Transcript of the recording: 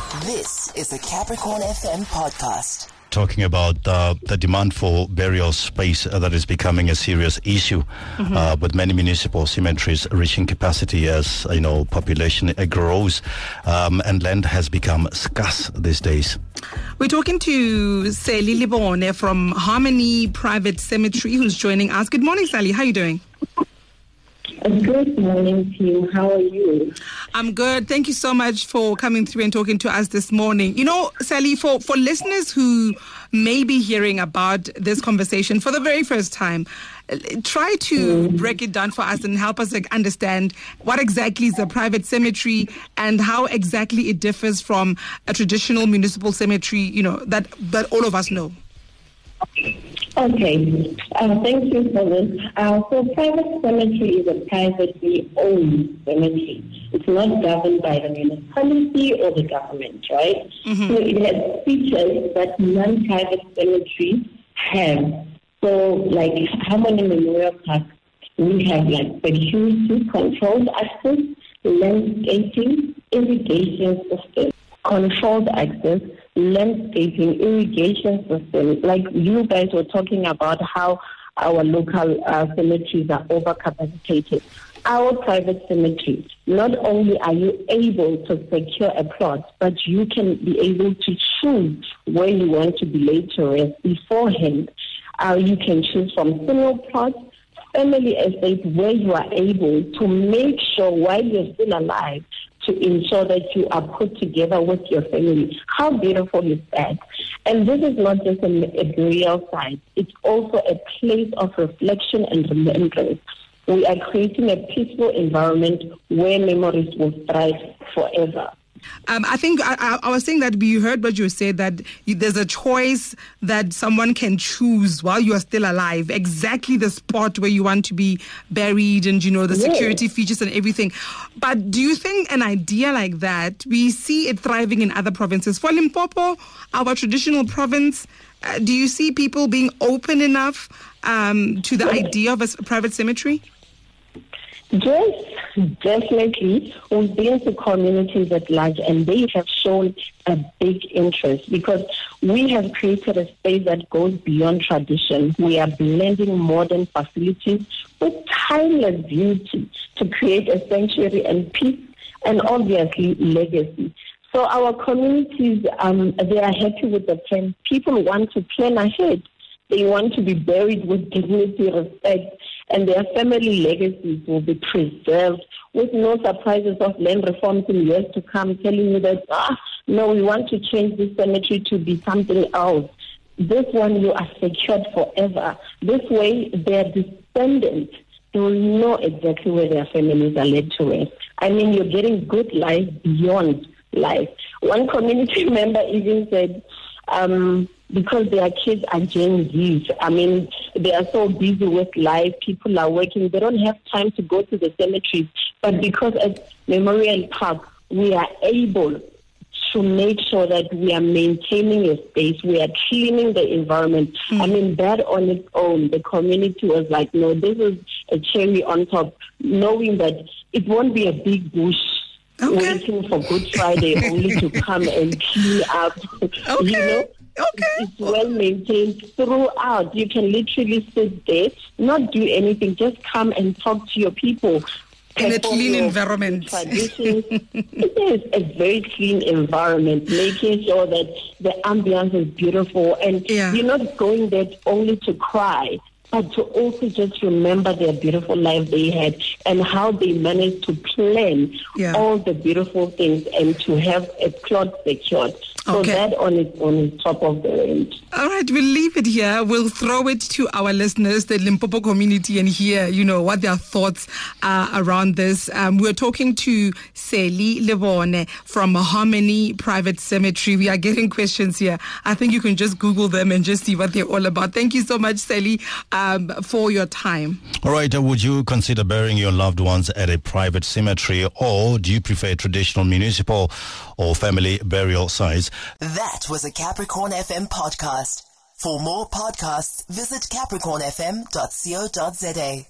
This is the Capricorn FM podcast. Talking about the demand for burial space that is becoming a serious issue, with many municipal cemeteries reaching capacity as population grows, and land has become scarce these days. We're talking to Sally Libone from Harmony Private Cemetery, who's joining us. Good morning, Sally. How are you doing? Good morning to you. How are you? I'm good. Thank you so much for coming through and talking to us this morning. You know, Sally, for listeners who may be hearing about this conversation for the very first time, try to break it down for us and help us understand what exactly is a private cemetery and how exactly it differs from a traditional municipal cemetery, that all of us know. Okay, thank you for this. So private cemetery is a privately owned cemetery. It's not governed by the municipality or the government, right? So it has features that non-private cemeteries have. So like Harmony Memorial Park, we have like security, controlled access, landscaping, irrigation system. Controlled access, landscaping, irrigation system. Like you guys were talking about how our local cemeteries are overcapacitated. Our private cemetery, not only are you able to secure a plot, but you can be able to choose where you want to be laid to rest beforehand. You can choose from single plots, family estates, where you are able to make sure while you're still alive to ensure that you are put together with your family. How beautiful is that? And this is not just a burial site. It's also a place of reflection and remembrance. We are creating a peaceful environment where memories will thrive forever. I think I was saying that we heard what you said, that there's a choice that someone can choose while you are still alive, exactly the spot where you want to be buried and, the security features and everything. But do you think an idea like that, we see it thriving in other provinces? For Limpopo, our traditional province, do you see people being open enough to the idea of a private cemetery? Yes, definitely. We've been to communities at large and they have shown a big interest because we have created a space that goes beyond tradition. We are blending modern facilities with timeless beauty to create a sanctuary and peace and obviously legacy. So our communities, they are happy with the plan. People want to plan ahead. They want to be buried with dignity, respect, and their family legacies will be preserved with no surprises of land reforms in years to come telling you that, no, we want to change this cemetery to be something else. This one, you are secured forever. This way, their descendants, they will know exactly where their families are laid to rest. I mean, you're getting good life beyond life. One community member even said, because their kids are Gen Zs. I mean, they are so busy with life. People are working. They don't have time to go to the cemeteries. But because at Memorial Park, we are able to make sure that we are maintaining a space. We are cleaning the environment. I mean, that on its own, the community was like, no, this is a cherry on top, knowing that it won't be a big bush waiting for Good Friday only to come and clean up, It's well maintained throughout. You can literally sit there, not do anything, just come and talk to your people. In a clean environment. Traditions. It is a very clean environment, making sure that the ambience is beautiful and you're not going there only to cry, but to also just remember their beautiful life they had and how they managed to plan all the beautiful things and to have a plot secured. So that on its own is top of the range. All right, we'll leave it here. We'll throw it to our listeners, the Limpopo community, and hear, what their thoughts are around this. We're talking to Sally Libone from Harmony Private Cemetery. We are getting questions here. I think you can just Google them and just see what they're all about. Thank you so much, Sally, for your time. All right, would you consider burying your loved ones at a private cemetery, or do you prefer traditional municipal or family burial sites? That was a Capricorn FM podcast. For more podcasts, visit capricornfm.co.za.